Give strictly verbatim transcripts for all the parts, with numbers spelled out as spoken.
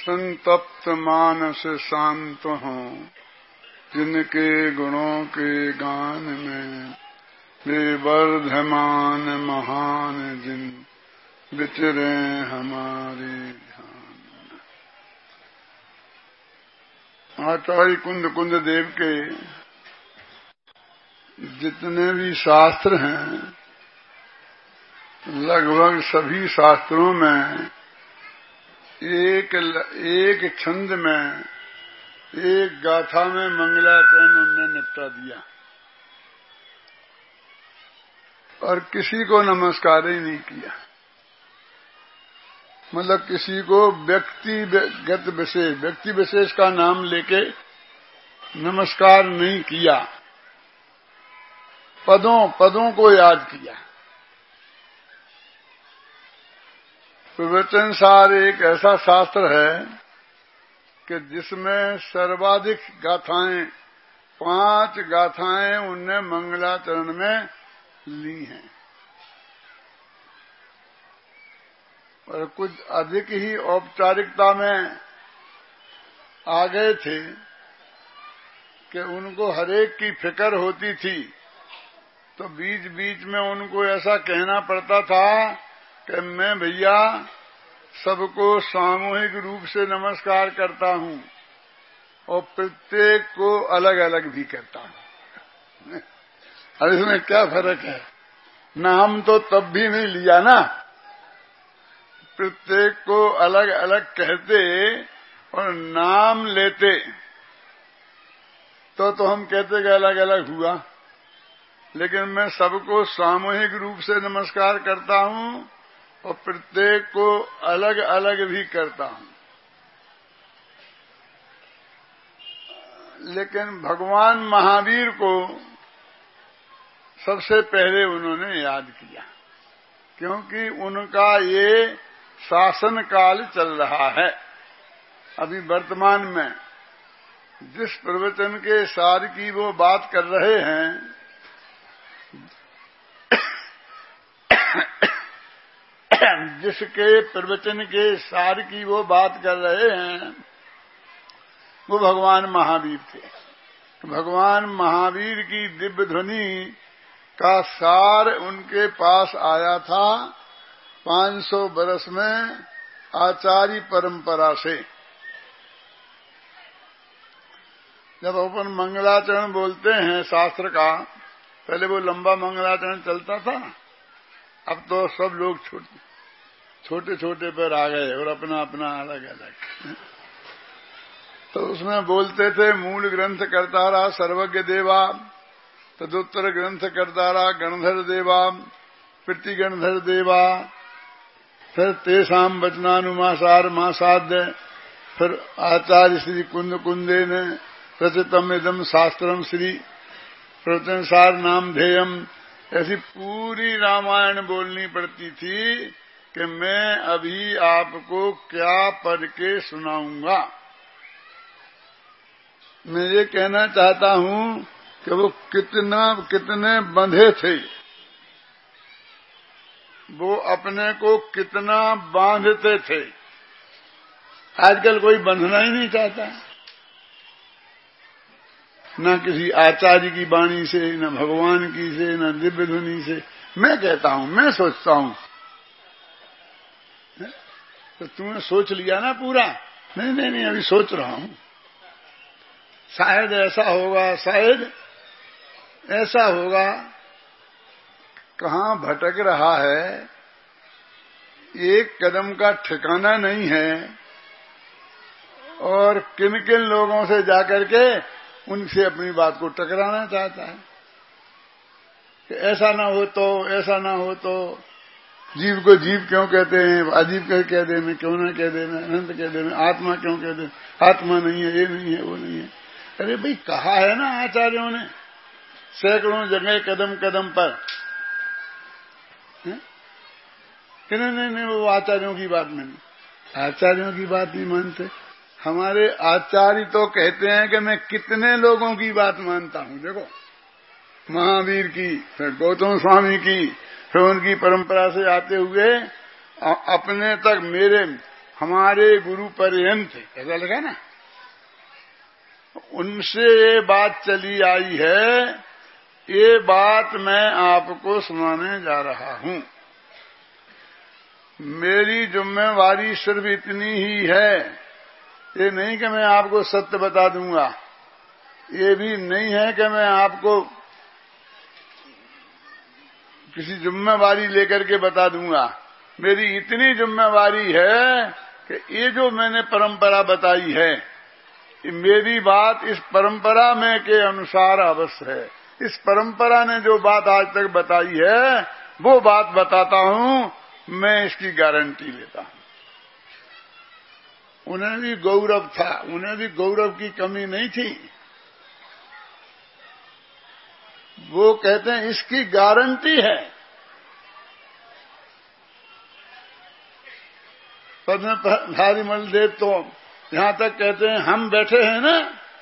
संतप्त मानस शांत हों, जिनके गुणों के गान में वे वर्धमान महान जिन विचरे हमारे ध्यान। आचार्य कुंद कुंद देव के जितने भी शास्त्र हैं, लगभग सभी शास्त्रों में एक एक छंद में, एक गाथा में मंगलाचरण उन्होंने निपटा दिया और किसी को नमस्कार ही नहीं किया। मतलब किसी को व्यक्तिगत विशेष व्यक्ति विशेष का नाम लेके नमस्कार नहीं किया, पदों पदों को याद किया। प्रवचन सार एक ऐसा शास्त्र है कि जिसमें सर्वाधिक गाथाएं, पांच गाथाएं उनने मंगलाचरण में ली हैं और कुछ अधिक ही औपचारिकता में आ गए थे कि उनको हरेक की फिक्र होती थी, तो बीच बीच में उनको ऐसा कहना पड़ता था कि मैं भैया सबको सामूहिक रूप से नमस्कार करता हूं और प्रत्येक को अलग अलग भी करता हूं। और इसमें क्या फर्क है? नाम तो तब भी नहीं लिया ना, प्रत्येक को अलग अलग कहते और नाम लेते तो तो हम कहते कि अलग अलग हुआ, लेकिन मैं सबको सामूहिक रूप से नमस्कार करता हूं और प्रत्येक को अलग अलग भी करता हूं। लेकिन भगवान महावीर को सबसे पहले उन्होंने याद किया, क्योंकि उनका ये शासन काल चल रहा है। अभी वर्तमान में जिस प्रवचन के सार की वो बात कर रहे हैं, जिसके प्रवचन के सार की वो बात कर रहे हैं, वो भगवान महावीर थे। भगवान महावीर की दिव्य ध्वनि का सार उनके पास आया था पांच सौ बरस में आचार्य परंपरा से। जब अपन मंगलाचरण बोलते हैं शास्त्र का, पहले वो लंबा मंगलाचरण चलता था, अब तो सब लोग छोटे छोटे छोटे पर आ गए और अपना अपना अलग अलग। तो उसमें बोलते थे मूल ग्रंथ कर्तारा सर्वज्ञ देवा, तदुत्तर ग्रंथ कर्तारा गणधर देवा, प्रति गणधर देवा, फिर तेसाम वचनानुमासार मासाद्य, फिर आचार्य श्री कुंद कुंदे ने रचितम इदम शास्त्रम श्री प्रवचनसार नाम ध्येयम। ऐसी पूरी रामायण बोलनी पड़ती थी कि मैं अभी आपको क्या पढ़ के सुनाऊंगा। मैं ये कहना चाहता हूं कि वो कितना कितने बंधे थे, वो अपने को कितना बांधते थे। आजकल कोई बंधना ही नहीं चाहता, न किसी आचार्य की वाणी से, न भगवान की से, न दिव्य ध्वनि से। मैं कहता हूं, मैं सोचता हूं, तो तुमने सोच लिया ना पूरा? नहीं नहीं नहीं, अभी सोच रहा हूं, शायद ऐसा होगा, शायद ऐसा होगा। कहां भटक रहा है, एक कदम का ठिकाना नहीं है, और किन किन लोगों से जाकर के उनसे अपनी बात को टकराना चाहता है कि ऐसा ना हो तो, ऐसा ना हो तो। जीव को जीव क्यों कहते हैं, अजीब क्यों कह देना, क्यों ना कह देना, अनंत कह देना, आत्मा क्यों कह देना, आत्मा नहीं है, ये नहीं है, वो नहीं है। अरे भाई, कहा है ना आचार्यों ने सैकड़ों जगह कदम कदम पर। कि नहीं नहीं नहीं, वो आचार्यों की बात में नहीं, आचार्यों की बात नहीं मानते। हमारे आचार्य तो कहते हैं कि मैं कितने लोगों की बात मानता हूं। देखो, महावीर की, फिर गौतम स्वामी की, फिर उनकी परंपरा से आते हुए अपने तक, मेरे हमारे गुरु पर्यंत, ऐसा लगा ना, उनसे ये बात चली आई है, ये बात मैं आपको सुनाने जा रहा हूं। मेरी जिम्मेवारी सिर्फ इतनी ही है, ये नहीं कि मैं आपको सत्य बता दूंगा, ये भी नहीं है कि मैं आपको किसी जिम्मेवारी लेकर के बता दूंगा। मेरी इतनी जिम्मेवारी है कि ये जो मैंने परंपरा बताई है, मेरी बात इस परंपरा में के अनुसार अवश्य है। इस परंपरा ने जो बात आज तक बताई है वो बात बताता हूं, मैं इसकी गारंटी लेता हूं। उन्हें भी गौरव था, उन्हें भी गौरव की कमी नहीं थी। वो कहते हैं इसकी गारंटी है। पद्मधारी मलदेव तो यहां तक कहते हैं, हम बैठे हैं ना,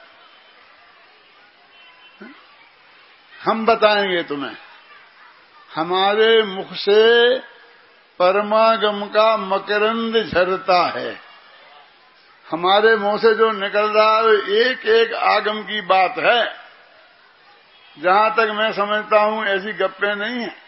हम बताएंगे तुम्हें, हमारे मुख से परमागम का मकरंद झरता है। हमारे मुंह से जो निकल रहा है एक एक आगम की बात है। जहां तक मैं समझता हूं ऐसी गप्पे नहीं है।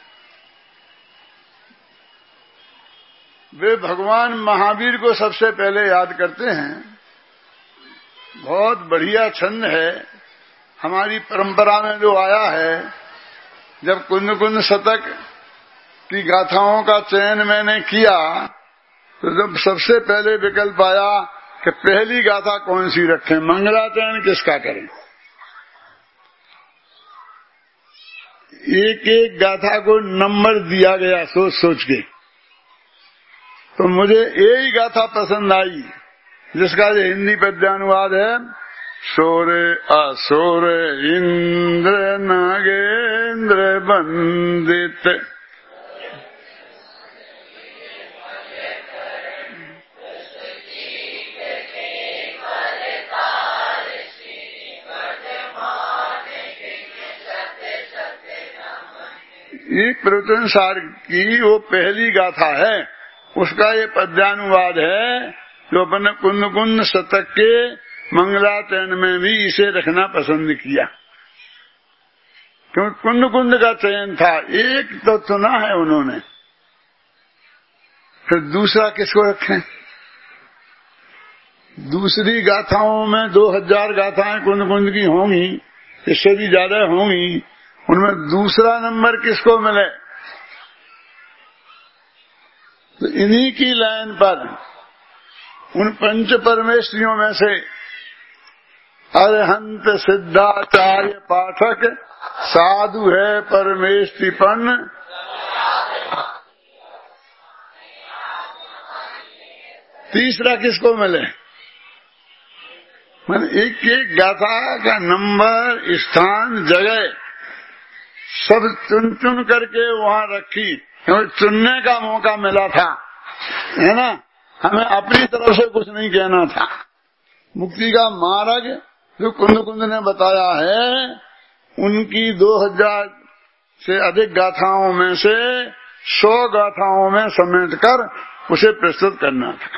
वे भगवान महावीर को सबसे पहले याद करते हैं। बहुत बढ़िया छंद है, हमारी परंपरा में जो आया है। जब कुंद कुंद शतक की गाथाओं का चयन मैंने किया तो जब सबसे पहले विकल्प आया कि पहली गाथा कौन सी रखें, मंगलाचरण किसका करें। एक एक गाथा को नंबर दिया गया सोच सोच के, तो मुझे यही गाथा पसंद आई जिसका ये हिंदी पद्यानुवाद है। सोरे असुर इंद्र नागेंद्र बंदित, एक प्रवचन सार की वो पहली गाथा है, उसका ये पद्यानुवाद है जो अपने कुंद कुंद शतक के मंगलाचरण में भी इसे रखना पसंद किया, क्योंकि कुंद कुंद का चयन था। एक तो चुना है उन्होंने, फिर दूसरा किसको रखें। दूसरी गाथाओं में दो हजार गाथाएं कुंद कुंद की होंगी, इससे भी ज्यादा होंगी, उनमें दूसरा नंबर किसको मिले। तो इन्हीं की लाइन पर उन पंच परमेश्वरियों में से अरहंत सिद्धाचार्य पाठक साधु है परमेष्टिपन, तीसरा किसको मिले। मैंने एक एक गाथा का नंबर, स्थान, जगह सब चुन चुन करके वहां रखी, क्योंकि चुनने का मौका मिला था, है ना। हमें अपनी तरफ से कुछ नहीं कहना था। मुक्ति का मार्ग जो कुंद कुंद ने बताया है, उनकी दो हजार से अधिक गाथाओं में से सौ गाथाओं में समेट कर उसे प्रस्तुत करना था।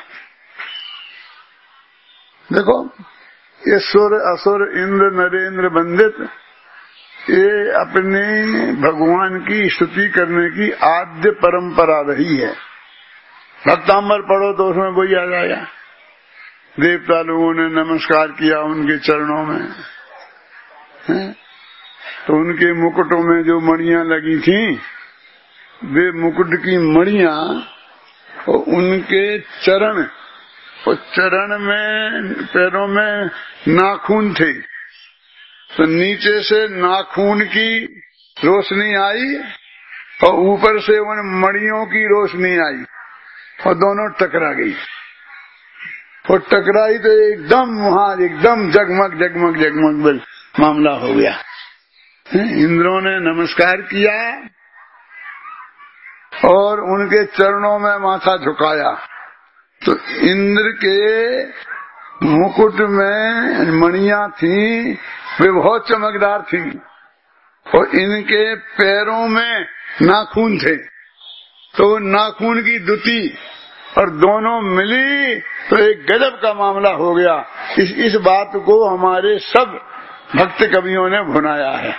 देखो, ये सुर असुर इंद्र नरेंद्र वंदित, ये अपने भगवान की स्तुति करने की आद्य परंपरा रही है। भक्तांबर पढ़ो तो उसमें वही आ जाएगा। देवता लोगों ने नमस्कार किया उनके चरणों में, है? तो उनके मुकुटों में जो मणियां लगी थीं, वे मुकुट की मणियां और उनके चरण, और चरण में पैरों में नाखून थे, तो नीचे से नाखून की रोशनी आई और ऊपर से उन मणियों की रोशनी आई और दोनों टकरा गई। और टकराई तो एकदम वहां एकदम जगमग जगमग जगमग बल मामला हो गया। इंद्रों ने नमस्कार किया और उनके चरणों में माथा झुकाया। तो इंद्र के मुकुट में मणियां थीं, वे बहुत चमकदार थीं, और इनके पैरों में नाखून थे, तो नाखून की दुति और दोनों मिली तो एक गजब का मामला हो गया। इस इस बात को हमारे सब भक्त कवियों ने भुनाया है।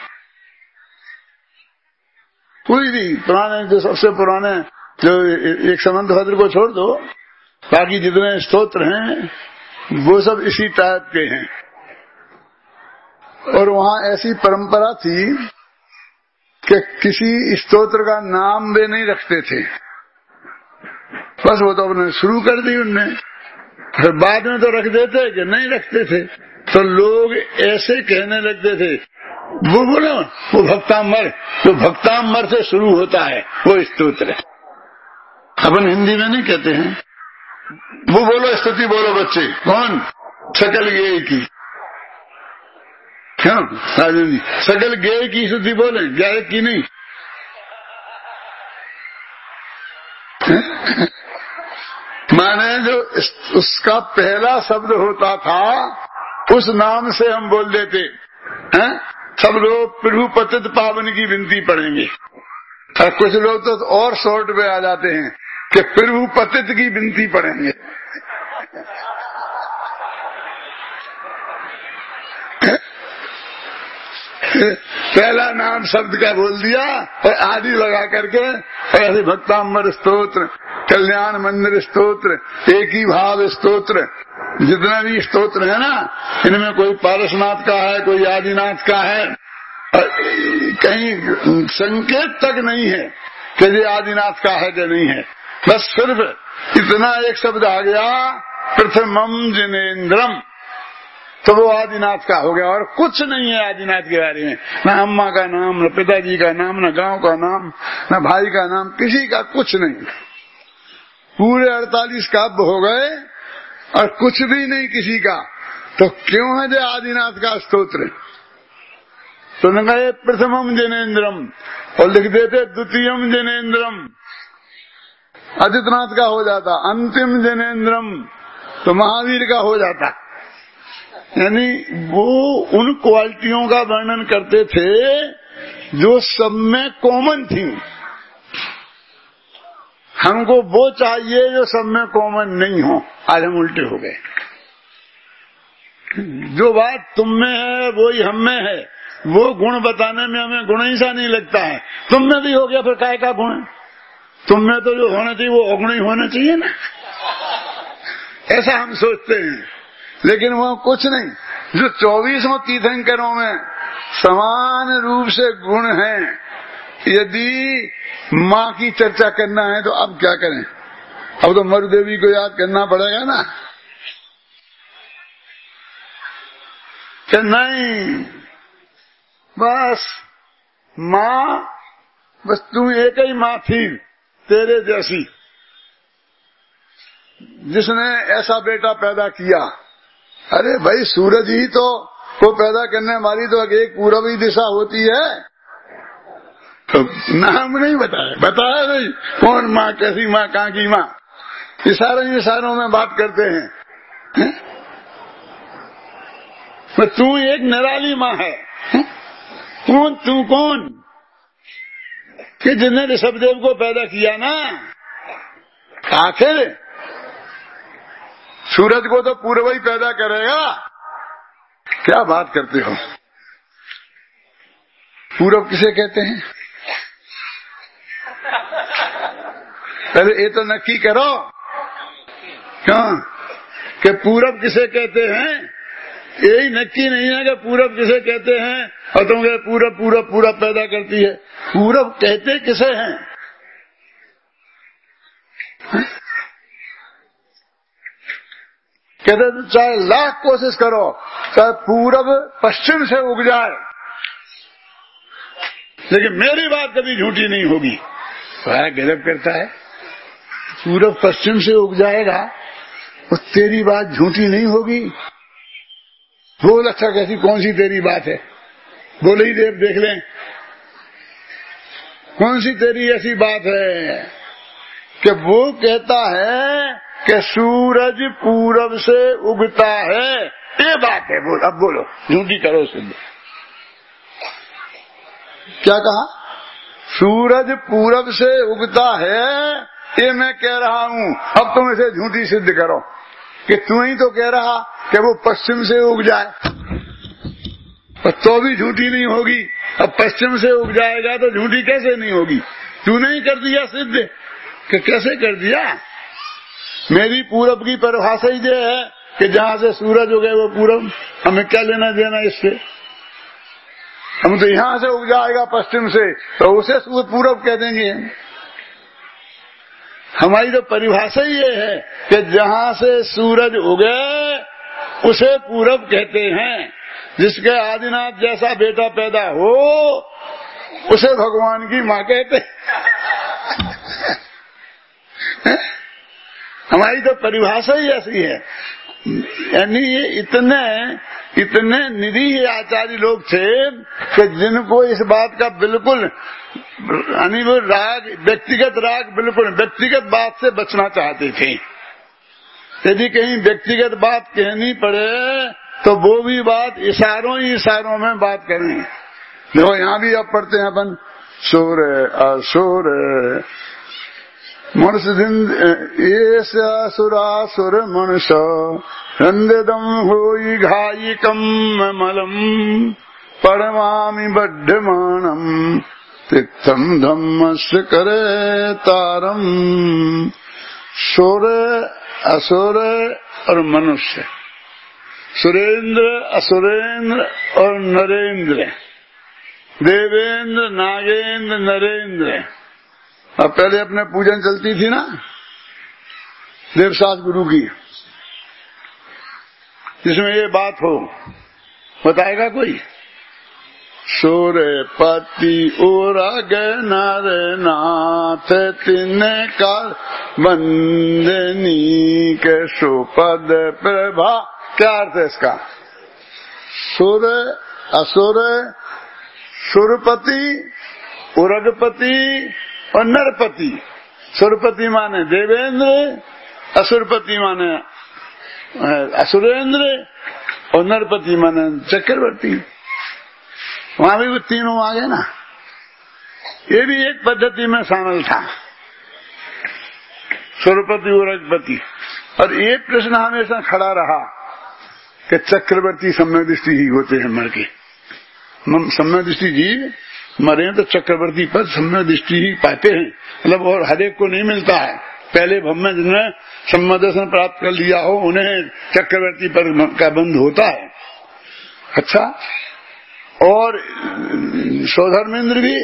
पूरी भी पुराने जो सबसे पुराने जो एक समंत भद्र को छोड़ दो, बाकी जितने स्तोत्र हैं वो सब इसी टाइप के हैं। और वहाँ ऐसी परंपरा थी कि किसी स्तोत्र का नाम वे नहीं रखते थे, बस वो तो अपने शुरू कर दी उनने, फिर बाद में तो रख देते कि नहीं रखते थे। तो लोग ऐसे कहने लगते थे, वो बोलो वो भक्तांबर, जो भक्तांबर से शुरू होता है वो स्तोत्र है। अपन हिंदी में नहीं कहते हैं, वो बोलो स्तुति बोलो बच्चे, कौन? सकल गेय की, क्यों राजन जी? सकल गेय की स्तुति बोले, गायक की नहीं। माने जो उसका पहला शब्द होता था उस नाम से हम बोल देते हैं। सब लोग प्रभु पतित पावन की विनती पढ़ेंगे, और कुछ लोग तो और शॉर्ट में आ जाते हैं कि प्रभु पतित की विनती पढ़ेंगे। पहला नाम शब्द का बोल दिया और आदि लगा करके ऐसे भक्तांबर स्तोत्र, कल्याण मंदिर स्तोत्र, एक ही भाव स्तोत्र, जितना भी स्तोत्र है ना, इनमें कोई पारसनाथ का है, कोई आदिनाथ का है, और कहीं संकेत तक नहीं है कि ये आदिनाथ का है कि नहीं है। बस सिर्फ इतना एक शब्द आ गया, प्रथमम जिनेन्द्रम, तो वो आदिनाथ का हो गया। और कुछ नहीं है आदिनाथ के बारे में, न अम्मा का नाम, न पिताजी का नाम, न गांव का नाम, न भाई का नाम, किसी का कुछ नहीं। पूरे अड़तालीस काव्य हो गए और कुछ भी नहीं किसी का, तो क्यों है जो आदिनाथ का स्तोत्र? तो न कहे प्रथमम जिनेन्द्रम, और लिख देते द्वितीयम जिनेन्द्रम, आदित्यनाथ का हो जाता, अंतिम जिनेन्द्रम तो महावीर का हो जाता। यानी वो उन क्वालिटियों का वर्णन करते थे जो सब में कॉमन थी। हमको वो चाहिए जो सब में कॉमन नहीं हो। आज हम उल्टे हो गए, जो बात तुम में है वही हम में है, वो गुण बताने में हमें गुण ही सा नहीं लगता है। तुम में भी हो गया, फिर काय का गुण? तुम में तो जो होना चाहिए वो अगुण ही होना चाहिए ना, ऐसा हम सोचते हैं। लेकिन वो कुछ नहीं, जो चौबीसों तीर्थंकरों में समान रूप से गुण हैं। यदि माँ की चर्चा करना है तो अब क्या करें? अब तो मरुदेवी को याद करना पड़ेगा ना, कि नहीं बस माँ, बस तू एक ही माँ थी तेरे जैसी, जिसने ऐसा बेटा पैदा किया। अरे भाई सूरज ही तो को पैदा करने वाली तो एक पूर्व ही दिशा होती है। तो नाम नहीं बताया, बताया नहीं कौन माँ, कैसी माँ, कहाँ की माँ, इशारों इशारों में बात करते हैं, है? तू एक निराली माँ है, है? कौन तू कौन कि जिसने ऋषभदेव को पैदा किया ना? आखिर सूरज को तो पूर्व ही पैदा करेगा। क्या बात करते हो? पूरब किसे कहते हैं? पहले ये तो नक्की करो क्यों कि पूरब किसे कहते हैं। यही नक्की नहीं है कि पूरब किसे कहते हैं और तुम कहे पूरब पूरब पूरा पैदा करती है। पूरब कहते किसे हैं? कहते तो चाहे लाख कोशिश करो, चाहे पूरब पश्चिम से उग जाए, लेकिन मेरी बात कभी झूठी नहीं होगी। बड़ा गजब करता है, पूरब पश्चिम से उग जाएगा और तेरी बात झूठी नहीं होगी। बोल अच्छा, कैसी कौन सी तेरी बात है? बोले ही देव देख लें कौन सी तेरी ऐसी बात है कि वो कहता है कि सूरज पूरब से उगता है, ये बात है। बोल अब बोलो, झूठी करो सिद्ध। क्या कहा? सूरज पूरब से उगता है ये मैं कह रहा हूँ, अब तुम इसे झूठी सिद्ध करो कि तू ही तो कह रहा कि वो पश्चिम से उग जाए, तो भी झूठी नहीं होगी। अब पश्चिम से उग जाएगा तो झूठी कैसे नहीं होगी? तूने ही कर दिया सिद्ध कि कैसे कर दिया? मेरी पूरब की परिभाषा ही ये है कि जहाँ से सूरज उगे वो पूरब, हमें क्या लेना देना इससे? हम तो यहाँ से उग जाएगा पश्चिम से तो उसे पूरब कह देंगे। हमारी तो परिभाषा ही ये है कि जहाँ से सूरज उगे उसे पूरब कहते हैं। जिसके आदिनाथ जैसा बेटा पैदा हो उसे भगवान की माँ कहते हमारी तो परिभाषा ही ऐसी है। यानी ये इतने इतने निरीह आचार्य लोग थे कि जिनको इस बात का बिल्कुल यानी वो राग, व्यक्तिगत राग, बिल्कुल व्यक्तिगत बात से बचना चाहते थे। यदि कहीं व्यक्तिगत बात कहनी पड़े तो वो भी बात इशारों ही इशारों में बात करें। देखो यहाँ भी अब पढ़ते हैं अपन सुर असुर मनुष्य सुरासुर मनुष्य हृदम होई घाई कम मलम पड़वामी बड्ढमानम तिक्तम धम्मस्य करे तारम। सुर असुर और मनुष्य, सुरेंद्र असुरेंद्र और नरेंद्र, देवेंद्र नागेंद्र नरेंद्र। अब पहले अपने पूजन चलती थी ना देवसास गुरु की, जिसमें ये बात हो, बताएगा कोई? सूर्यपति उरग नर नाथ तिने काल बंदनी के सुपद प्रभा। क्या अर्थ है इसका? सुर असुर, सुरपति, उरगपति और नरपति। सुरपति माने देवेंद्र, असुरपति माने असुरेंद्र और नरपति माने चक्रवर्ती। वहां भी वो तीनों आ गए ना। ये भी एक पद्धति में शामिल था, सुरपति उरगपति। और ये प्रश्न हमेशा खड़ा रहा कि चक्रवर्ती सम्यक दृष्टि ही होते हैं मर के। सम्यक दृष्टि जीव मरे तो चक्रवर्ती पद सम्यक दृष्टि ही पाते हैं, मतलब और हरेक को नहीं मिलता है। पहले भव में जिन्होंने सम्यक दर्शन प्राप्त कर लिया हो उन्हें चक्रवर्ती पद का बंध होता है। अच्छा, और सौधर्मेंद्र भी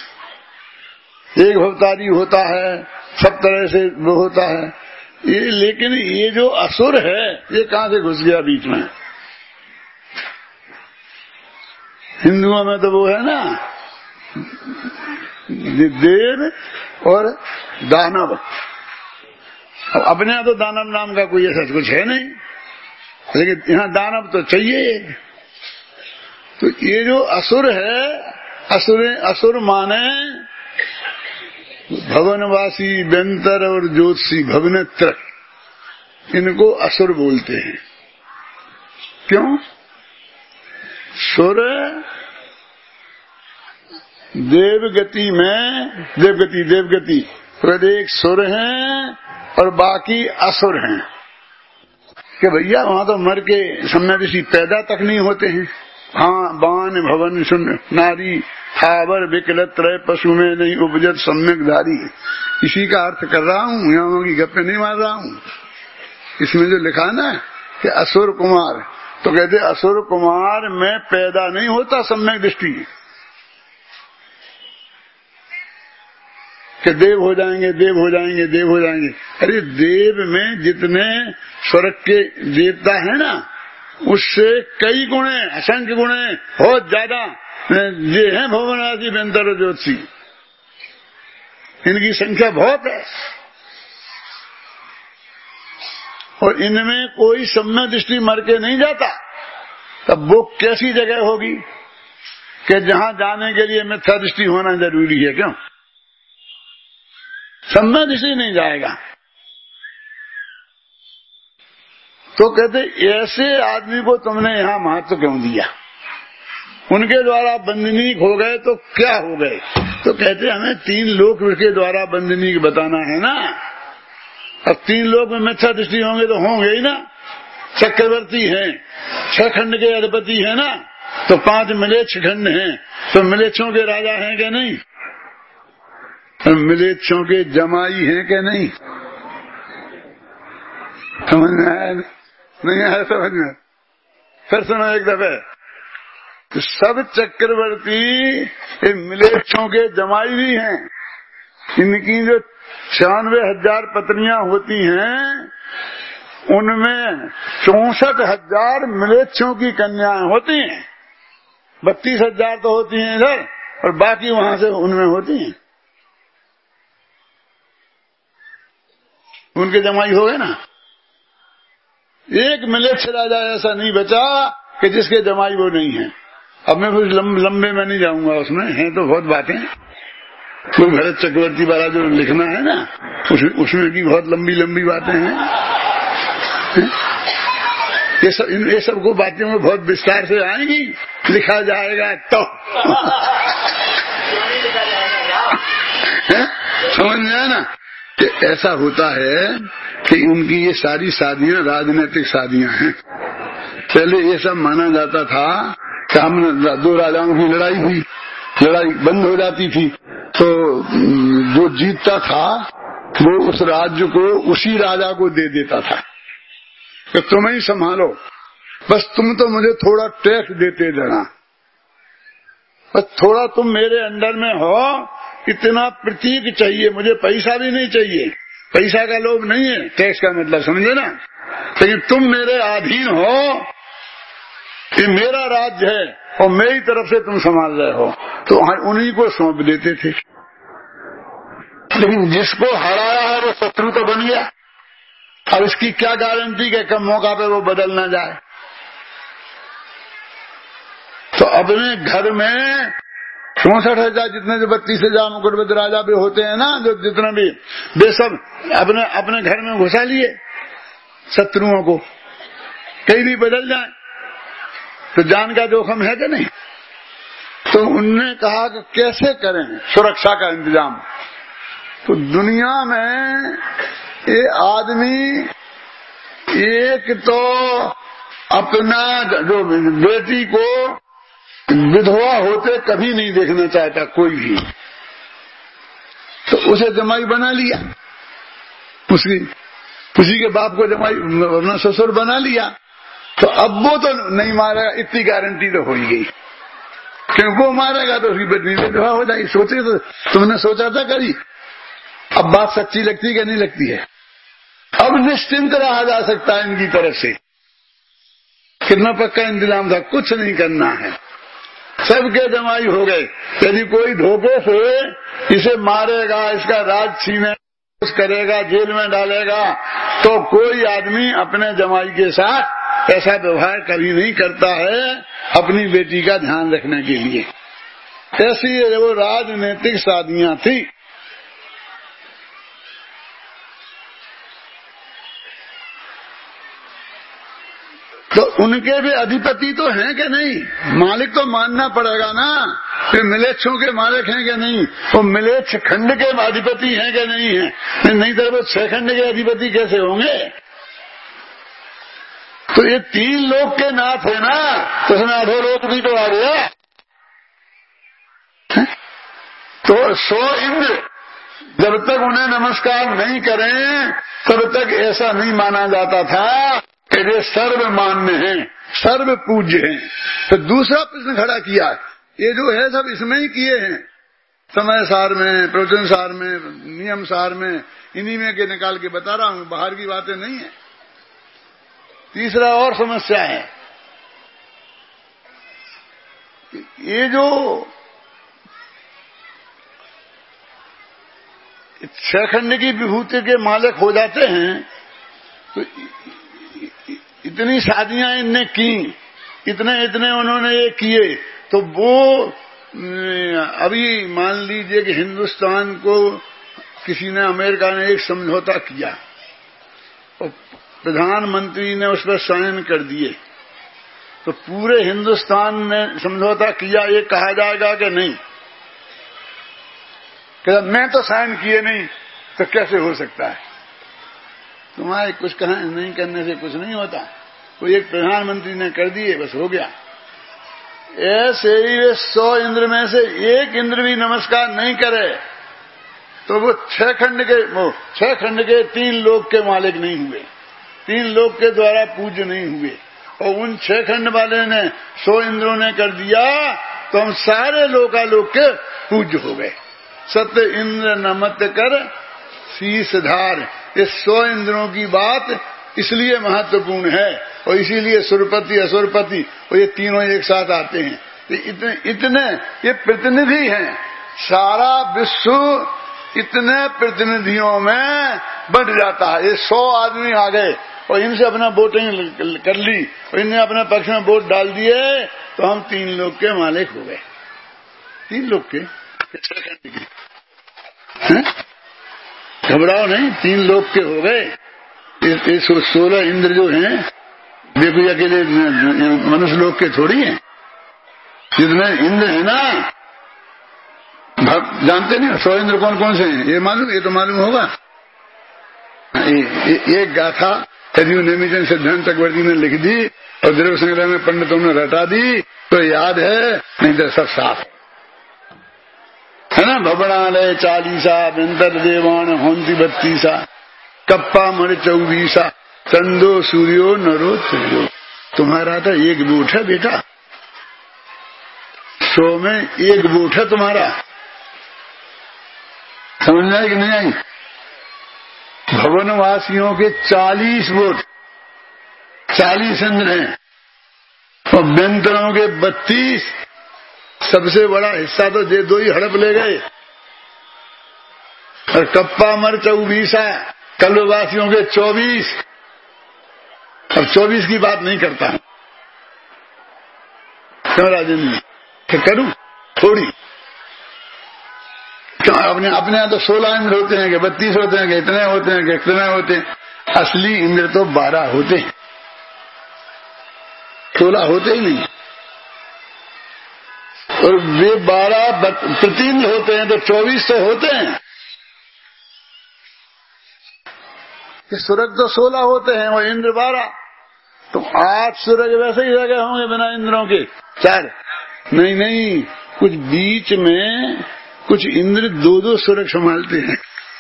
एक भवतारी होता है, सब तरह से वो होता है ये। लेकिन ये जो असुर है ये कहां से घुस गया बीच में? हिंदुओं में तो वो है ना देव और दानव। अपने यहाँ तो दानव नाम का कोई ऐसा कुछ है नहीं, लेकिन यहाँ दानव तो चाहिए। तो ये जो असुर है, असुर असुर माने भवनवासी, बेंतर और ज्योतिषी, भवनेत्र, इनको असुर बोलते हैं। क्यों? सुर देवगति में, देवगति देवगति प्रत्येक सुर हैं और बाकी असुर हैं। कि भैया वहां तो मर के सम्यदृष्टि पैदा तक नहीं होते हैं। हाँ, बान भवन सुन नारी हावर विकलत्रय पशु में नहीं उपजत सम्यक धारी। इसी का अर्थ कर रहा हूँ, यहाँ की गप्पे नहीं मार रहा हूँ। इसमें जो लिखा ना कि असुर कुमार, तो कहते असुर कुमार में पैदा नहीं होता सम्यक दृष्टि कि देव हो जाएंगे, देव हो जाएंगे, देव हो जाएंगे। अरे देव में जितने स्वर्ग के देवता है ना उससे कई गुणे, असंख्य गुणे, बहुत ज्यादा ये है भुवनादि बेंतर ज्योतिषी, इनकी संख्या बहुत है। और इनमें कोई सम्यक दृष्टि मर के नहीं जाता। तब वो कैसी जगह होगी कि जहां जाने के लिए मिथ्या दृष्टि होना जरूरी है? क्यों? सम्यक दृष्टि नहीं जाएगा। तो कहते ऐसे आदमी को तुमने यहां महत्व क्यों दिया? उनके द्वारा बंदनीक हो गए तो क्या हो गए? तो कहते हमें तीन लोक के द्वारा बंदनी बताना है ना। अब तीन लोक में मिथ्या दृष्टि होंगे तो होंगे ही ना। चक्रवर्ती हैं, छह खंड के अधिपति है ना, तो पांच मिलेच्छ खंड हैं, तो मिलेच्छों के राजा हैं क्या नहीं? मिलेच्छों के जमाई हैं क्या नहीं? समझ में आया? नहीं आया समझ में? फिर सुनो एक दफे। तो सब चक्रवर्ती मिलेच्छों के जमाई भी हैं। इनकी जो छियानवे हजार पत्नियां होती हैं, उनमें चौसठ हजार मिलेच्छों की कन्याएं होती हैं। बत्तीस हजार तो होती हैं इधर, और बाकी वहां से उनमें होती हैं। उनके जमाई हो गए ना। एक मिलेच्छ राजा ऐसा नहीं बचा कि जिसके जमाई वो नहीं है। अब मैं कुछ लंबे में नहीं जाऊंगा, उसमें हैं तो बहुत बातें। तो भरत चक्रवर्ती वाला जो लिखना है ना, उसमें उसमें की बहुत लंबी लंबी बातें हैं। ये सब ये सबको बातें में बहुत विस्तार से आएंगी, लिखा जाएगा तो समझ में आया ना कि ऐसा होता है कि उनकी ये सारी शादियां राजनीतिक शादियां हैं। पहले ये सब माना जाता था कि हम दो राजाओं की लड़ाई हुई, लड़ाई बंद हो जाती थी तो जो जीतता था वो उस राज्य को उसी राजा को दे देता था कि तुम ही संभालो, बस तुम तो मुझे थोड़ा टैक्स देते जाना, बस थोड़ा तुम मेरे अंडर में हो, इतना प्रतीक चाहिए, मुझे पैसा भी नहीं चाहिए, पैसा का लोभ नहीं है, टैक्स का मतलब समझे ना, लेकिन तुम मेरे अधीन हो, ये मेरा राज्य है और मेरी तरफ से तुम संभाल रहे हो, तो उन्हीं को सौंप देते थे। लेकिन जिसको हराया है वो शत्रु तो बन गया। अब इसकी क्या गारंटी कि कम मौका पे वो बदल ना जाए। तो अपने घर में चौसठ हजार जितने जो बत्तीस हजार मुकुटबद्ध राजा भी होते हैं ना, जो जितने भी, वे सब अपने अपने घर में घुसा लिए शत्रुओं को, कहीं भी बदल जाए तो जान का जोखिम है कि नहीं। तो उनने कहा कि कैसे करें सुरक्षा का इंतजाम। तो दुनिया में ये आदमी एक तो अपना जो बेटी को विधवा होते कभी नहीं देखना चाहता कोई भी, तो उसे जमाई बना लिया, उसकी उसी के बाप को जमाई अपना ससुर बना लिया। तो अब वो तो नहीं मारेगा, इतनी गारंटी तो हो ही गई, क्योंकि वो मारेगा तो उसकी बेटी विधवा हो जाएगी। सोचे तो तुमने सोचा था कभी? अब बात सच्ची लगती है कि नहीं लगती है? अब निश्चिंत रहा जा सकता है इनकी तरफ से। कितना पक्का इंतजाम था, कुछ नहीं करना है, सबके जमाई हो गए। यदि कोई धोखे से इसे मारेगा, इसका राज छीने कुछ करेगा, जेल में डालेगा, तो कोई आदमी अपने जमाई के साथ ऐसा व्यवहार कभी नहीं करता है अपनी बेटी का ध्यान रखने के लिए। ऐसी वो राजनीतिक शादियां थी। तो उनके भी अधिपति तो हैं कि नहीं? मालिक तो मानना पड़ेगा ना, वे मिलेच्छों के मालिक हैं कि नहीं? वो मिलेच्छ खंड के अधिपति हैं कि नहीं है? नहीं तो वो छह खंड के अधिपति कैसे होंगे? तो ये तीन लोक के नाथ है ना, तो उसमें अधो लोक भी तो आ गया। तो सो इंद्र जब तक उन्हें नमस्कार नहीं करें तब तक ऐसा नहीं माना जाता था कि वे सर्व मान्य हैं, सर्व पूज्य हैं। तो दूसरा प्रश्न खड़ा किया, ये जो है सब इसमें ही किए हैं, समय सार में, प्रवचन सार में, नियम सार में, इन्हीं में के निकाल के बता रहा हूं, बाहर की बातें नहीं है। तीसरा और समस्या है, ये जो छह खंड की विभूति के मालिक हो जाते हैं, तो इतनी शादियां इनने की, इतने इतने उन्होंने ये किए, तो वो अभी मान लीजिए कि हिंदुस्तान को किसी ने, अमेरिका ने एक समझौता किया और प्रधानमंत्री ने उस पर साइन कर दिए, तो पूरे हिंदुस्तान ने समझौता किया, ये कहा जाएगा कि नहीं? कहता मैं तो साइन किए नहीं, तो कैसे हो सकता है? तुम्हारे कुछ कहा नहीं करने से कुछ नहीं होता। कोई एक प्रधानमंत्री ने कर दिए, बस हो गया। ऐसे ही वे सौ इंद्र में से एक इंद्र भी नमस्कार नहीं करे तो वो छह खंड के वो छह खंड के तीन लोक के मालिक नहीं हुए, तीन लोक के द्वारा पूज्य नहीं हुए। और उन छह खंड वाले ने सौ इंद्रों ने कर दिया तो हम सारे लोकालोक के पूज्य हो गए। सत्य इंद्र नमत कर शीशधार, ये सौ इंद्रों की बात इसलिए महत्वपूर्ण है और इसीलिए सुरपति असुरपति और ये तीनों एक साथ आते हैं। तो इतने इतने ये प्रतिनिधि हैं, सारा विश्व इतने प्रतिनिधियों में बढ़ जाता है। ये सौ आदमी आ गए और इनसे अपना वोटिंग कर ली और इनने अपने पक्ष में वोट डाल दिए तो हम तीन लोग के मालिक हो गए। तीन लोग के घबराओ नहीं, तीन लोग के हो गए। ये सोलह इंद्र जो हैं देखो अकेले मनुष्य लोग के थोड़ी हैं, जितने इंद्र है ना जानते नहीं सौ इंद्र कौन कौन से हैं? ये मालूम, ये तो मालूम होगा। एक गाथा यदि नेमिचंद सिद्धांत चक्रवर्ती ने लिख दी और द्रव्य संग्रह में पंडितों ने रटा दी तो याद है, नहीं तो सब साफ है ना। भवनालय चालीसा, विंतर देवान होंती बत्तीसा, कप्पा मर चौबीसा, चंदो सूर्यो नरो सूर्यो। तुम्हारा तो एक वोट है बेटा, सौ में एक वोट है तुम्हारा, समझ में आई कि नहीं आई? भवनवासियों के चालीस वोट, चालीस इंद्र हैं और व्यंतरों के बत्तीस। सबसे बड़ा हिस्सा तो ये दो ही हड़प ले गए। और कप्पा मर चौबीसा, कल्पवासियों के चौबीस। अब चौबीस की बात नहीं करता हूं, क्यों राजेंद्र? क्या करूं थोड़ी? क्यों अपने अपने यहां तो सोलह इंद्र होते हैं कि बत्तीस होते हैं कि इतने होते हैं कि इतने होते हैं। असली इंद्र तो बारह होते हैं, सोलह होते ही नहीं। और वे बारह प्रतिनिधि होते हैं तो चौबीस तो होते हैं। सूरज तो सोलह होते हैं और इंद्र बारह, तो आठ सूरज वैसे ही रह गए होंगे बिना इंद्रों के, चार नहीं नहीं, कुछ बीच में कुछ इंद्र दो दो सूरज संभालते हैं।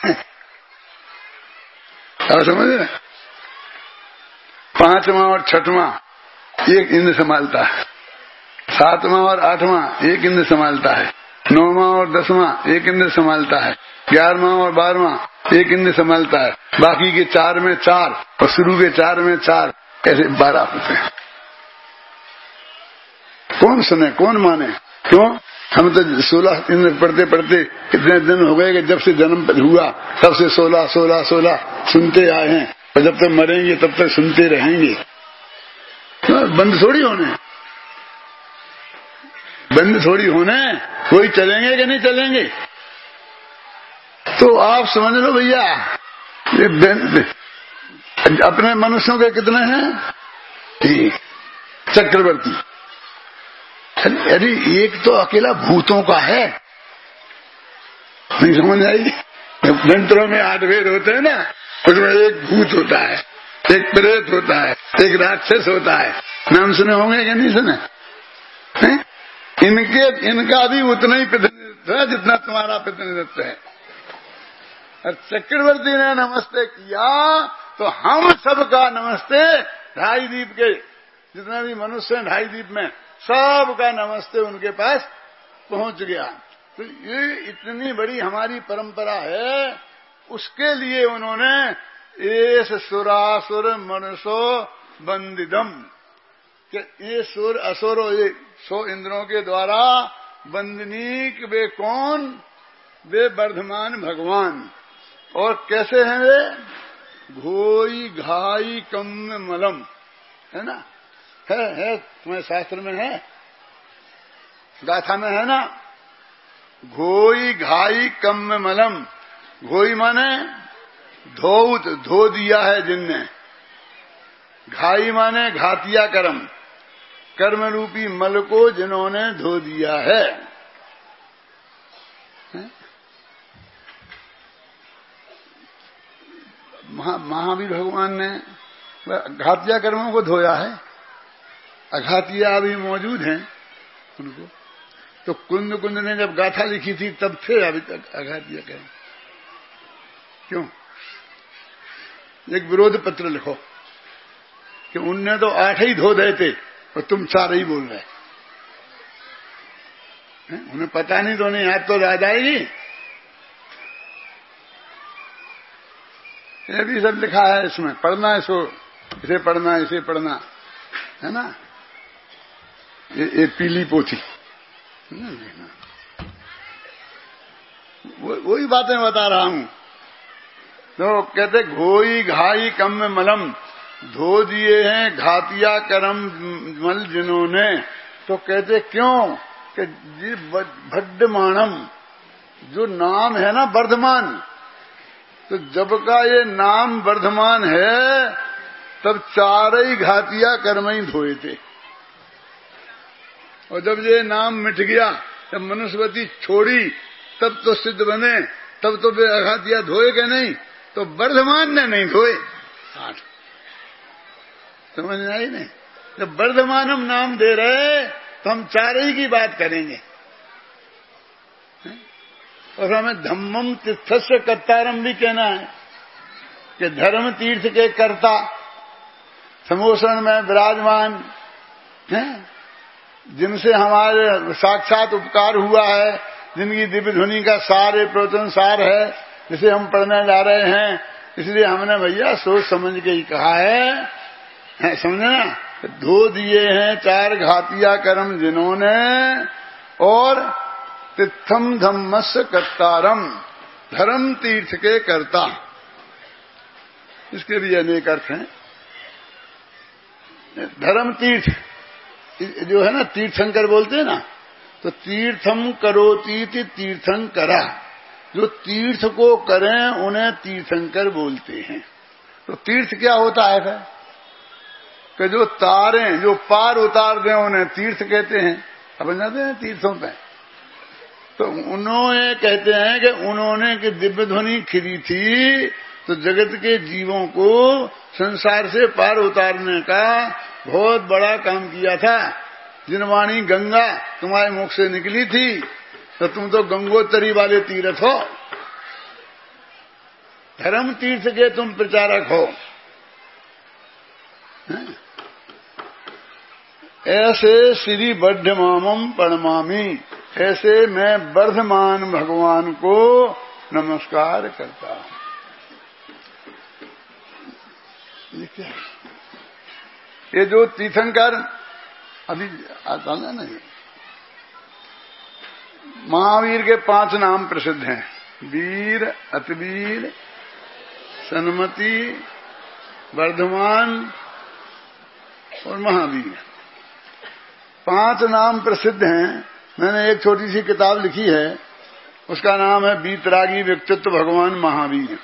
आप समझ रहे? पांचवा और छठवां एक इंद्र संभालता है, सातवां और आठवां एक इंद्र संभालता है, नौवां और दसवां एक इंद्र संभालता है, ग्यारहवां और बारहवां एक इंद्र संभालता है, बाकी के चार में चार और शुरू के चार में चार, ऐसे बारह होते हैं। कौन सुने कौन माने? क्यों? हम तो सोलह इंद्र पढ़ते पढ़ते कितने दिन हो गए कि जब से जन्म हुआ तब से सोलह सोलह सोलह सुनते आए हैं और जब तक मरेंगे तब तक सुनते रहेंगे। बंद थोड़ी होने, बंद थोड़ी होने, कोई चलेंगे कि नहीं चलेंगे? तो आप समझ लो भैया, ये अपने मनुष्यों के कितने हैं? चक्रवर्ती। अरे एक तो अकेला भूतों का है, नहीं समझ आई? मंत्रों में आठ वेद होते हैं ना, उसमें एक भूत होता है, एक प्रेत होता है, एक राक्षस होता है। नाम सुने होंगे कि नहीं सुने? है? इनके इनका भी उतना ही प्रतिनिधित्व है जितना तुम्हारा प्रतिनिधित्व है। और चक्रवर्ती ने नमस्ते किया तो हम सबका नमस्ते ढाई द्वीप के जितने भी मनुष्य हैं ढाई द्वीप में सबका नमस्ते उनके पास पहुंच गया। तो ये इतनी बड़ी हमारी परंपरा है, उसके लिए उन्होंने एस सुरासुर मनुष्यो बंदिदम, ये सुर असुर ये सौ इंद्रों के द्वारा बंदनीक वे कौन? वे वर्धमान भगवान। और कैसे हैं वे? घोई घाई कम मलम, है ना? है है तुम्हारे शास्त्र में है, गाथा में है ना? घोई घाई कम मलम। घोई माने धोत, धो दिया है जिनने। घाई माने घातिया कर्म, कर्म रूपी मल को जिन्होंने धो दिया है। महा, महावीर भगवान ने घातिया कर्मों को धोया है, अघातिया अभी मौजूद हैं उनको। तो कुंद कुंद ने जब गाथा लिखी थी तब थे अभी तक अघातिया कर्म। क्यों? एक विरोध पत्र लिखो कि उनने तो आठ ही धो दे थे और तुम चार ही बोल रहे हैं। उन्हें पता नहीं तो नहीं, याद तो याद आएगी। ये भी सब लिखा है इसमें, पढ़ना है, सो इसे पढ़ना, इसे पढ़ना है ना। ये, ये पीली पोथी, वो, वही बातें बता रहा हूं। तो कहते घोई घाई कम में मलम, धो दिए हैं घातिया करम मल जिन्होंने। तो कहते क्यों कि जी भड्डमाणम, जो नाम है ना वर्धमान, तो जब का ये नाम वर्धमान है तब चार ही घातिया कर्म ही धोए थे। और जब ये नाम मिट गया, जब मनुष्यवती छोड़ी, तब तो सिद्ध बने, तब तो वे अघातिया धोए के नहीं, तो वर्धमान ने नहीं धोए। आठ समझ में आई नहीं? जब वर्धमान हम नाम दे रहे तो हम चार ही की बात करेंगे। और हमें धम्मम तीर्थस्य कर्तारम भी कहना है कि धर्म तीर्थ के कर्ता समोसन में विराजमान हैं, जिनसे हमारे साक्षात उपकार हुआ है, जिनकी दिव्य ध्वनि का सारे प्रवचन सार है, जिसे हम पढ़ने जा रहे हैं। इसलिए हमने भैया सोच समझ के ही कहा है, है समझे ना। धो दिए हैं चार घातिया कर्म जिन्होंने, और तीर्थम धम्मस्य कर्तारम, धर्म तीर्थ के कर्ता। इसके भी अनेक अर्थ हैं। धर्म तीर्थ जो है ना, तीर्थंकर बोलते हैं ना, तो तीर्थम करोती तीर्थं करा, जो तीर्थ को करें उन्हें तीर्थंकर बोलते हैं। तो तीर्थ क्या होता है फिर? कि जो तारें, जो पार उतार दें उन्हें तीर्थ कहते हैं। अब जाते हैं तीर्थों पे, तो उन्होंने कहते हैं कि उन्होंने की दिव्य ध्वनि खिरी थी तो जगत के जीवों को संसार से पार उतारने का बहुत बड़ा काम किया था। जिनवाणी गंगा तुम्हारे मुख से निकली थी, तो तुम तो गंगोत्तरी वाले तीर्थ हो, धर्म तीर्थ के तुम प्रचारक हो। ऐसे श्री वर्धमानम प्रणमामि, ऐसे मैं वर्धमान भगवान को नमस्कार करता हूं। ये क्या है? ये जो तीर्थंकर अभी आता है ना, महावीर के पांच नाम प्रसिद्ध हैं, वीर, अतवीर, सन्मति, वर्धमान और महावीर। पांच नाम प्रसिद्ध हैं। मैंने एक छोटी सी किताब लिखी है, उसका नाम है बीतरागी व्यक्तित्व भगवान महावीर।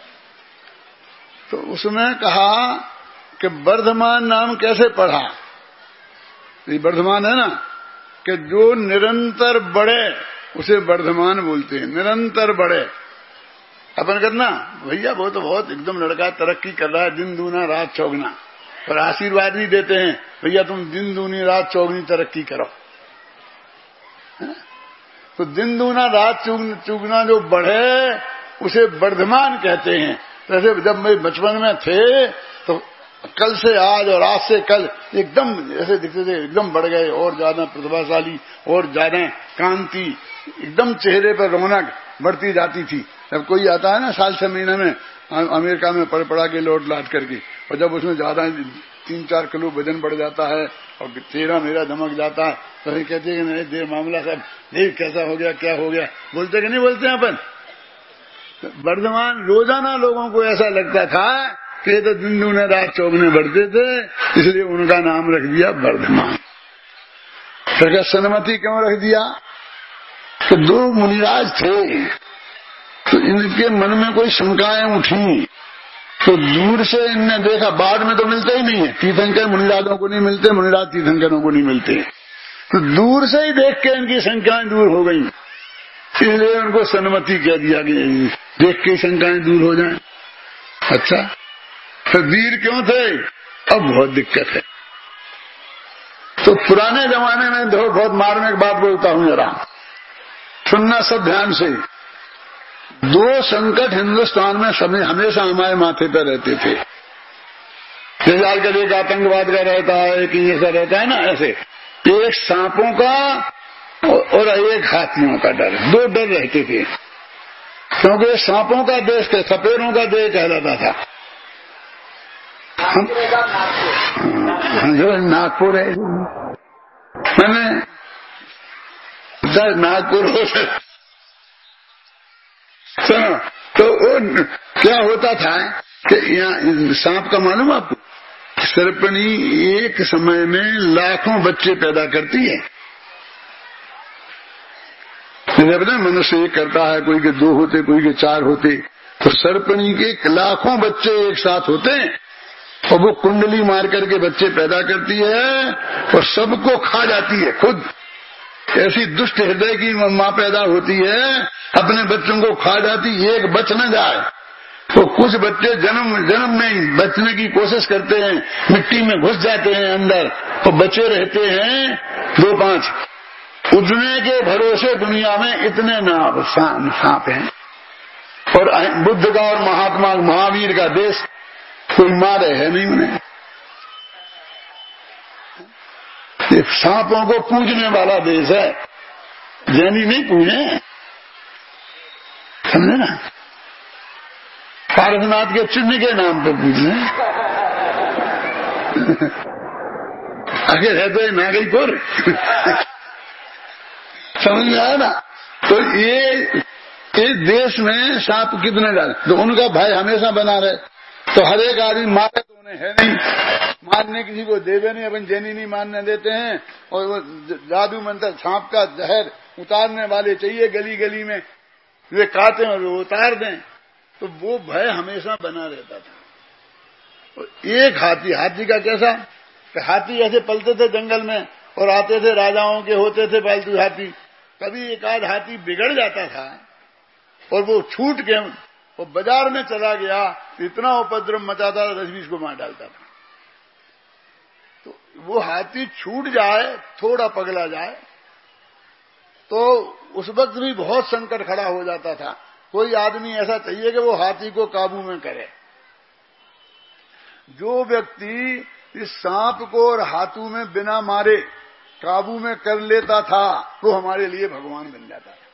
तो उसमें कहा कि वर्धमान नाम कैसे पढ़ा। ये वर्धमान है ना, कि जो निरंतर बढ़े उसे वर्धमान बोलते हैं। निरंतर बढ़े, अपन करना भैया वो तो बहुत एकदम लड़का तरक्की कर रहा है, दिन दूना रात चौगुना, और आशीर्वाद भी देते हैं भैया तुम दिन दूनी रात चौगुनी तरक्की करो। है? तो दिन दूना रात चौगुना जो बढ़े उसे वर्धमान कहते हैं। जैसे जब मैं बचपन में थे तो कल से आज और आज से कल एकदम ऐसे दिखते थे, एकदम बढ़ गए, और ज्यादा प्रतिभाशाली, और ज्यादा कांति, एकदम चेहरे पर रौनक बढ़ती जाती थी। जब कोई आता है ना साल छह महीने में अमेरिका में पढ़ पढ़ा के लौट लाट करके, और जब उसमें ज्यादा तीन चार किलो वजन बढ़ जाता है और चेहरा मेरा धमक जाता है, तो फिर कहते हैं कि नहीं देर मामला सब देख कैसा हो गया, क्या हो गया, बोलते कि नहीं बोलते हैं अपन। वर्धमान रोजाना लोगों को ऐसा लगता था कि तो दिन दूने रात चौगुने बढ़ते थे, इसलिए उनका नाम रख दिया वर्धमान। फिर सन्मति क्यों रख दिया? तो दो मुनिराज थे, तो इनके मन में कोई शंकाएं उठी, तो दूर से इनने देखा, बाद में तो मिलते ही नहीं है, तीर्थंकर मुनिराजों को नहीं मिलते, मुनिराज तीर्थंकरों को नहीं मिलते, तो दूर से ही देख के इनकी शंकाएं दूर हो गई, इसलिए उनको सन्मति कह दिया गया, देख के शंकाएं दूर हो जाएं। अच्छा, तो वीर क्यों थे? अब बहुत दिक्कत है। तो पुराने जमाने में दो बहुत मार्मिक बात बोलता हूं, जरा सुनना सब ध्यान से। दो संकट हिंदुस्तान में समय हमेशा हमारे माथे पर रहते थे। जैसे आजकल एक आतंकवाद का रहता है कि ऐसा रहता है ना, ऐसे एक सांपों का और एक हाथियों का डर, दो डर रहते थे। क्योंकि सांपों का देश के सपेरों का देश कहलाता था। हम जो नागपुर है, मैंने नागपुर हो सुनो, तो वो क्या होता था कि यहाँ सांप का मालूम आपको, सर्पणी एक समय में लाखों बच्चे पैदा करती है। जब ना मनुष्य एक करता है, कोई के दो होते, कोई के चार होते, तो सर्पणी के लाखों बच्चे एक साथ होते हैं और वो कुंडली मार करके बच्चे पैदा करती है और सबको खा जाती है खुद। ऐसी दुष्ट हृदय की माँ पैदा होती है, अपने बच्चों को खा जाती, एक बच न जाए। तो कुछ बच्चे जन्म जन्म में बचने की कोशिश करते हैं, मिट्टी में घुस जाते हैं अंदर और बचे रहते हैं दो पांच। उजने के भरोसे दुनिया में इतने सांप हैं। और बुद्ध का और महात्मा महावीर का देश कोई मारे है नहीं उन्हें। ये सांपों को पूजने वाला देश है, जैनी नहीं पूजे, समझे ना। पारसनाथ के चिन्ह के नाम पे पूजने आगे रहते नागईपुर समझ में आया ना। तो ये इस देश में सांप कितने डाले, तो उनका भय हमेशा बना रहे। तो हर एक आदमी मारे तो उन्हें है नहीं, मारने किसी को देवे नहीं, अपन जैनी नहीं मारने देते हैं। और वो जादू मंत्र सांप का जहर उतारने वाले चाहिए गली गली में, वे काटे और वो उतार दें। तो वो भय हमेशा बना रहता था। तो एक हाथी, हाथी का कैसा, हाथी ऐसे पलते थे जंगल में और आते थे, राजाओं के होते थे पालतू हाथी। कभी एक आध हाथी बिगड़ जाता था और वो छूट के वो बाजार में चला गया, इतना उपद्रव मचाता था, दस बीस को मार डालता था। तो वो हाथी छूट जाए, थोड़ा पगला जाए, तो उस वक्त भी बहुत संकट खड़ा हो जाता था। कोई आदमी ऐसा चाहिए कि वो हाथी को काबू में करे। जो व्यक्ति इस सांप को और हाथों में बिना मारे काबू में कर लेता था, वो हमारे लिए भगवान बन जाता था।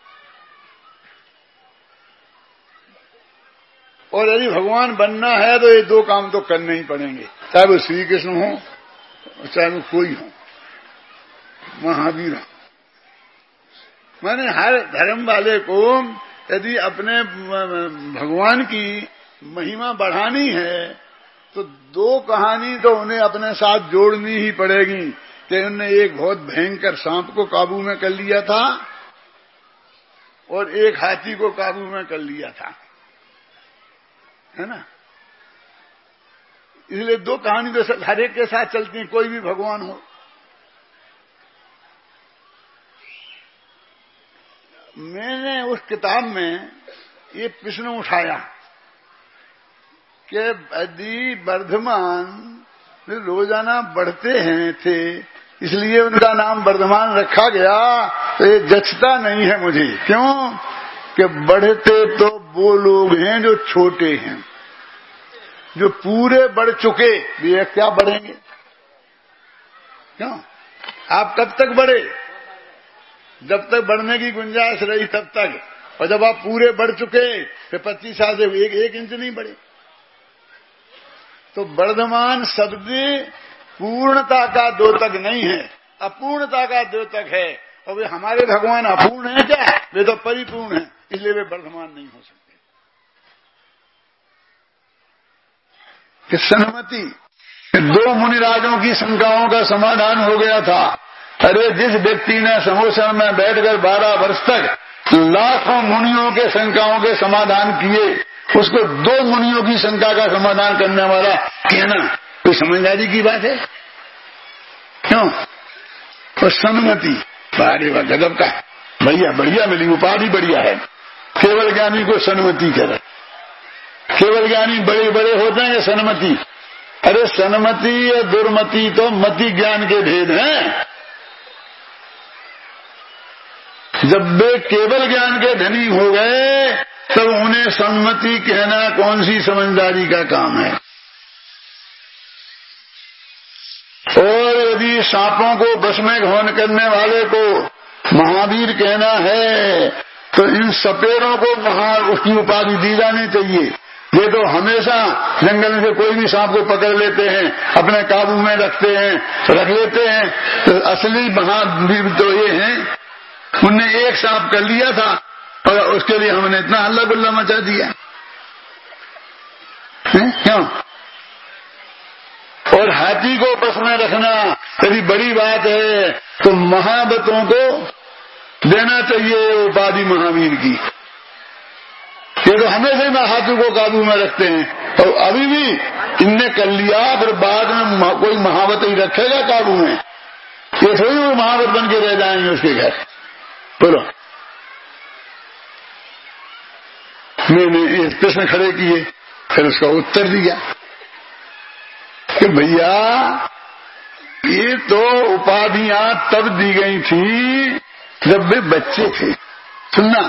और यदि भगवान बनना है तो ये दो काम तो करने ही पड़ेंगे, चाहे वो श्री कृष्ण हो चाहे वो कोई हो, महावीर हो। मैंने हर धर्म वाले को यदि अपने भगवान की महिमा बढ़ानी है तो दो कहानी तो उन्हें अपने साथ जोड़नी ही पड़ेगी कि उन्होंने एक बहुत भयंकर सांप को काबू में कर लिया था और एक हाथी को काबू में कर लिया था, है ना। इसलिए दो कहानी तो हर एक के साथ चलती है, कोई भी भगवान हो। मैंने उस किताब में ये प्रश्न उठाया कि यदि वर्धमान रोजाना बढ़ते हैं थे, इसलिए उनका नाम वर्धमान रखा गया, तो ये जचता नहीं है मुझे। क्यों कि बढ़ते तो वो लोग हैं जो छोटे हैं, जो पूरे बढ़ चुके ये क्या बढ़ेंगे। क्यों, आप कब तक बढ़े? जब तक बढ़ने की गुंजाइश रही तब तक, और जब आप पूरे बढ़ चुके फिर पच्चीस साल से एक, एक इंच नहीं बढ़े। तो वर्धमान शब्द पूर्णता का द्योतक नहीं है, अपूर्णता का द्योतक है। और वे हमारे भगवान अपूर्ण है क्या? वे तो परिपूर्ण है, इसलिए वे वर्धमान नहीं हो सकते। कि सन्मति दो मुनिराजों की शंकाओं का समाधान हो गया था। अरे जिस व्यक्ति ने समोसा में बैठकर बारह वर्ष तक लाखों मुनियों के शंकाओं के समाधान किए, उसको दो मुनियों की शंका का समाधान करने वाला कहना कोई समझदारी की बात है? क्यों? तो सन्मति बारे वाह गजब का, बढ़िया बढ़िया मिली, उपाधि बढ़िया है। केवल ज्ञानी को सन्मति कह रहे। केवल ज्ञानी बड़े बड़े होते हैं या सन्मति? अरे सन्मति या दुर्मति तो मति ज्ञान के भेद हैं। जब वे केवल ज्ञान के धनी हो गए तब उन्हें सन्मति कहना कौन सी समझदारी का काम है। और यदि सांपों को बस में घोन करने वाले को महावीर कहना है तो इन सपेरों को महा उसकी उपाधि दी जानी चाहिए। ये तो हमेशा जंगल में से कोई भी सांप को पकड़ लेते हैं, अपने काबू में रखते हैं, रख लेते हैं। तो असली महावीर तो ये हैं, उनने एक सांप कर लिया था और उसके लिए हमने इतना हल्ला गुल्ला मचा दिया है? क्यों? और हाथी को बस में रखना यदि बड़ी बात है तो महावतों को देना चाहिए उपाधि महावीर की। ये तो हमेशा ही हाथी को काबू में रखते हैं और अभी भी इनने कर लिया, फिर बाद में कोई महावत ही रखेगा काबू में। ये थोड़ी वो महावत बन के रह जाएंगे उसके घर। बोलो, मैंने ये प्रश्न खड़े किए, फिर उसका उत्तर दिया कि भैया ये तो उपाधियां तब दी गई थी जब वे बच्चे थे। सुनना,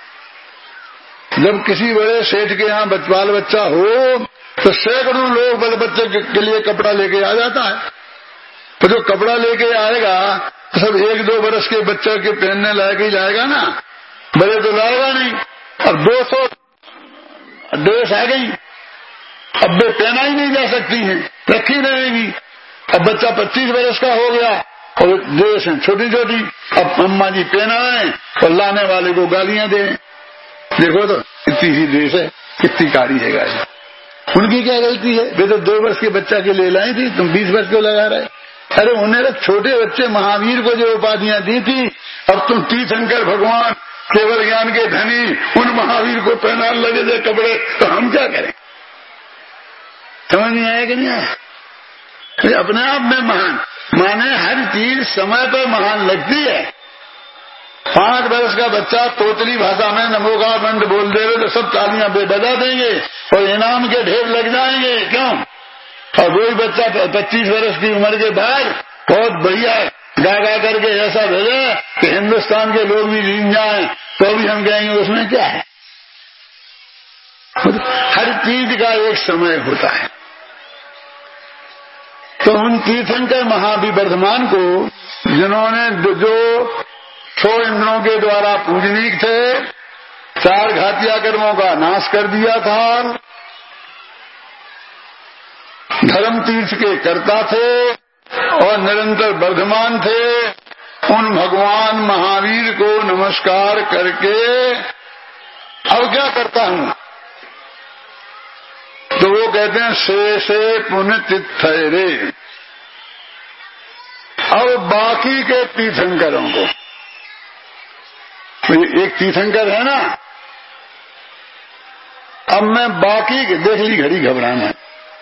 जब किसी बड़े सेठ के यहाँ बाल बच्चा हो तो सैकड़ों लोग बड़े बच्चे के लिए कपड़ा लेके आ जाता है। तो जो कपड़ा लेके आएगा तो सब एक दो बरस के बच्चे के पहनने लायक ही जाएगा ना, बड़े तो लाएगा नहीं। अब दो सौ ड्रेस आ गई, अब वे पहना ही नहीं जा सकती हैं, रखी रहेगी। अब बच्चा पच्चीस बरस का हो गया और ड्रेस है छोटी छोटी, अब अम्मा जी पहनाए और लाने वाले को गालियां दे। देखो तो इतनी सी ड्रेस है, कितनी कारी है गाड़ी, उनकी क्या गलती है? वे तो दो वर्ष के बच्चा के ले लाई थी, तुम बीस वर्ष को लगा रहे। अरे उन्हें तो छोटे बच्चे महावीर को जो उपाधियां दी थी, अब तुम तीर्थंकर भगवान केवल ज्ञान के धनी उन महावीर को पहनाने लगे थे कपड़े, तो हम क्या करें? समझ नहीं आया कि नहीं आया? अपने आप में महान माने हर चीज समय पर महान लगती है। पांच वर्ष का बच्चा तोतली भाषा में नमोगा मंड बोल दे तो सब तालियां बजा देंगे और इनाम के ढेर लग जाएंगे। क्यों? और वही बच्चा पच्चीस वर्ष की उम्र के बाद बहुत बढ़िया गा गा करके ऐसा भेजे कि हिंदुस्तान के लोग भी रीन जाएं, तो भी हम कहेंगे उसमें क्या है। हर चीज का एक समय होता है। तो उन तीर्थंकर महाविवर्धमान को जिन्होंने जो छो इंद्रों के द्वारा पूजनीक थे, चार घातिया कर्मों का नाश कर दिया था, धर्म तीर्थ के कर्ता थे और निरंतर वर्धमान थे, उन भगवान महावीर को नमस्कार करके अब क्या करता हूं? तो वो कहते हैं से से पुण्य तीर्थरे। अब बाकी के तीर्थंकरों को, एक तीर्थंकर है ना, अब मैं बाकी के, देख ली घड़ी घबराना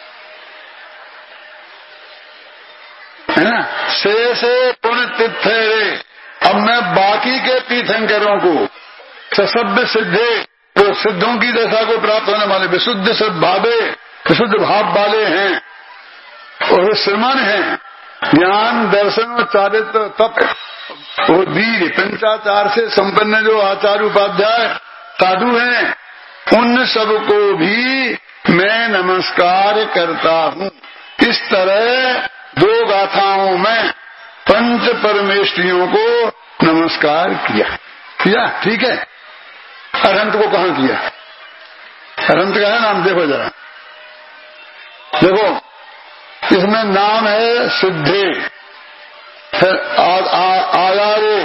है ना, से से पुण्य तीर्थरे। अब मैं बाकी के तीर्थंकरों को ससभ्य सिद्धे, जो सिद्धों की दशा को प्राप्त होने वाले विशुद्ध सद्भावे, विशुद्ध भाव वाले हैं और वे श्रमण हैं, ज्ञान दर्शन और चारित्र तप और वीर पंचाचार से संपन्न जो आचार्य उपाध्याय साधु हैं, उन सबको भी मैं नमस्कार करता हूँ। इस तरह दो गाथाओं में पंच परमेष्ठियों को नमस्कार किया किया ठीक है। अरहंत को कहाँ किया? अरहंत का है नाम, देखो जरा, देखो इसमें नाम है सिद्धे, फिर आयारे,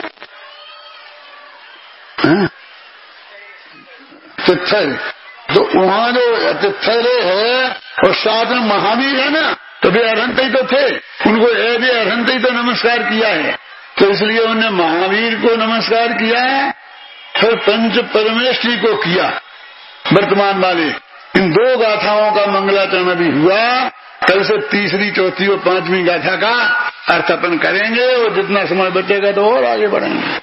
तिथर, तो वहां जो तिथरे है और साथ में महावीर है ना, तो वे अरहंत ही तो थे, उनको ऐसे अरहंत ही तो नमस्कार किया है, तो इसलिए उन्होंने महावीर को नमस्कार किया है, फिर पंच परमेष्ठी को किया वर्तमान वाले। इन दो गाथाओं का मंगलाचरण अभी हुआ, कल से तीसरी चौथी और पांचवी गाथा का अर्थ अपन करेंगे और जितना समय बचेगा तो और आगे बढ़ेंगे।